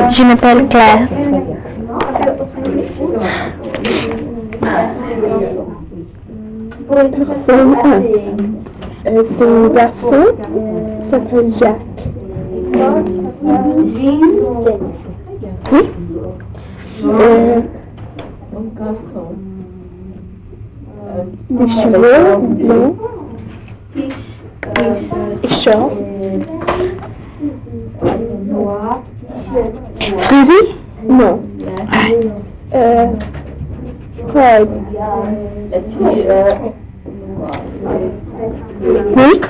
Je m'appelle Claire. Personne 1. C'est un garçon qui s'appelle Jacques. Oui. Les cheveux blonds et short. Frisé? Non. Fred. Oui.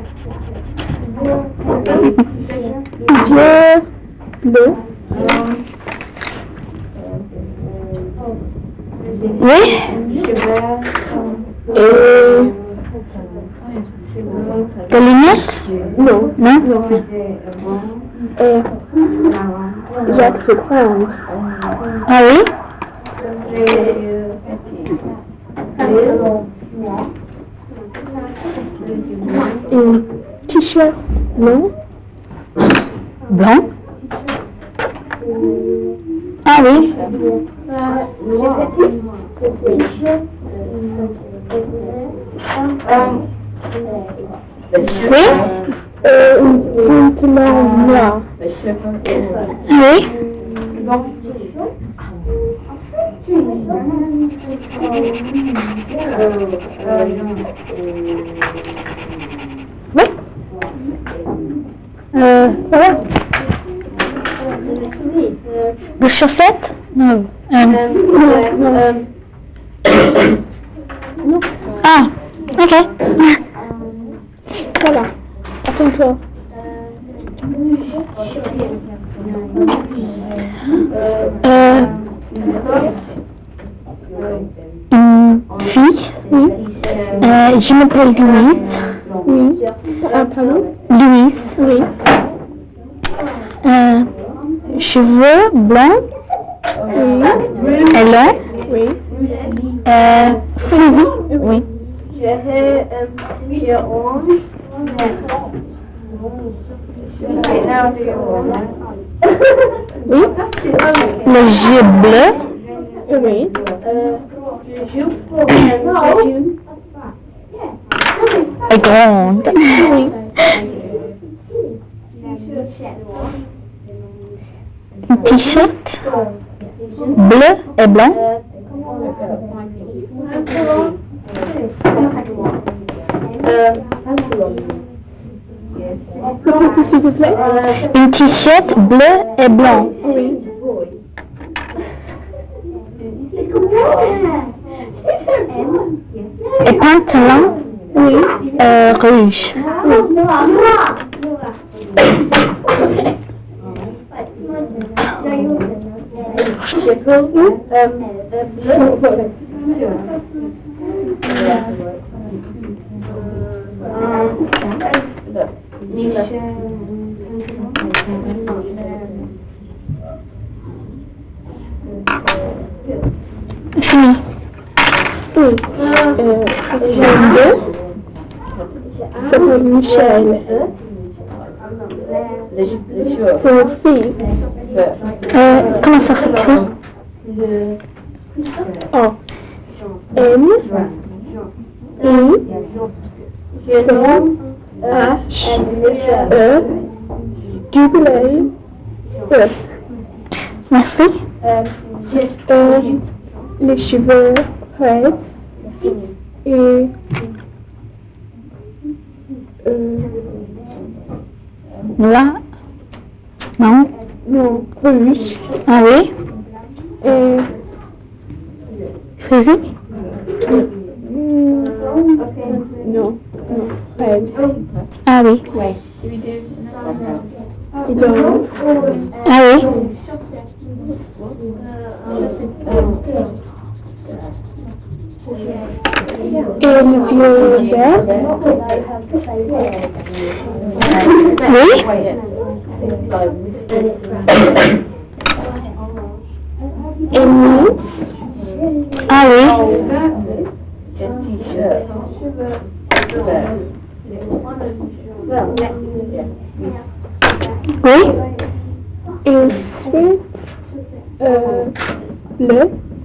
Yeux bleus. Oui. Et Des lunettes? non. Non? Et Jacques c'est grand. Ah oui? Et t-shirt blanc. Blanc? Ah oui? Oui? Une pantalon noir. Oui? Oui? Voilà. Des chaussettes? Non. Non. Ah, ok. Voilà. Attends-toi. Une fille? Oui. Je m'appelle Louise. Oui. Pardon? Louise. Oui. Cheveux blancs Oui. et longs. Oui. Frisés. Oui. Oui. Les yeux bleus Oui. et grandes. Oui. Un t-shirt bleu et blanc. Répétez s'il vous plaît. Un t-shirt bleu et blanc. Oui. Et pantalon Oui. rouge. Fini. Oui. J'ai un deux. Il s'appelle Michel. C'est une fille. Comment ça s'écrit? O. M. I. C. H. E. W. E. Merci. Les cheveux raides et Là. Non. non, rouge Ah oui? et Frisé? non, raide. Ah oui. Et donc, Ah oui? et les yeux verts. Oui? Et mince. Ah oui? Oui? Et Ensuite, le.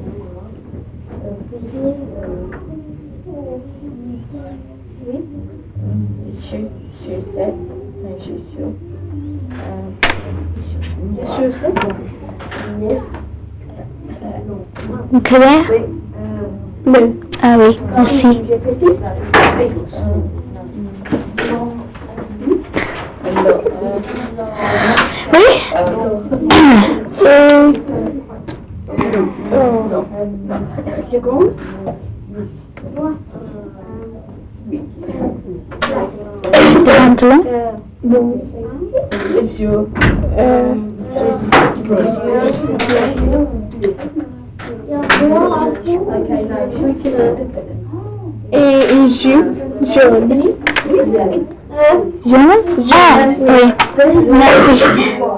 Claire. Le. Ah oui, merci. Oui. Des pantalons. Et une jupe jaune. Jaune? Ah, oui. Merci.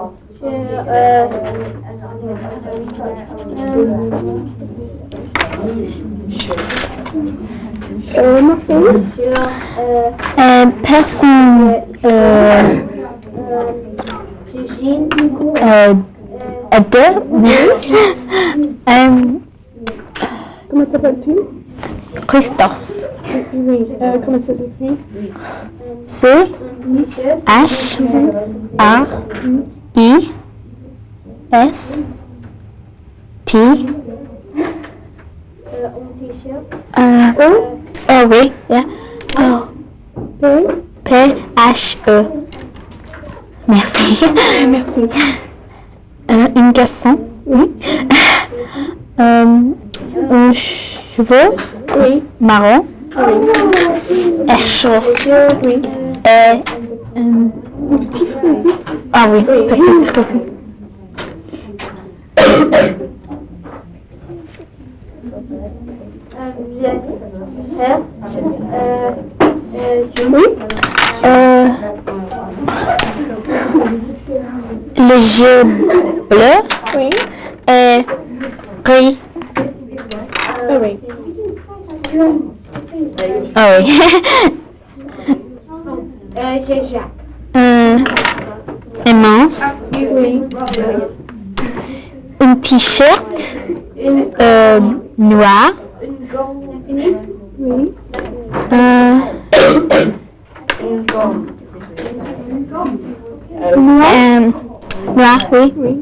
Martin. Personne deux. Comment t'appelles-tu? Christophe. Oui. Comment ça s'écrit? C H R I S T oh oui, yeah. Oh. P H E. Merci. Merci. Une garçon. Oui. Un cheveu. Oui. Marron. Oui. Chaud. Oui. Et Un petit fusil. ah oui, peut-être. Oui. Les yeux bleus Oui. et gris. Ah oui. Ah oui. Immense. Oui. Un t-shirt noir. Oui. Noir, oui. Oui.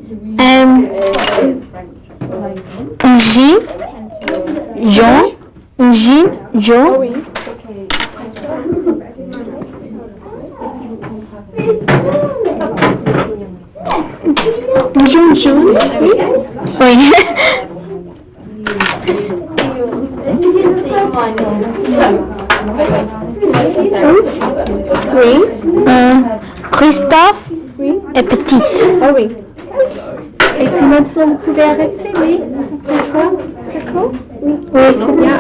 Un jean jaune. Un jean jaune. Oui. Jaune jaune. Oui. Oui. Oui. Christophe Oui. est petite. Ah oui. Et maintenant vous pouvez arrêter, oui. Après ça, d'accord? Oui. Oui.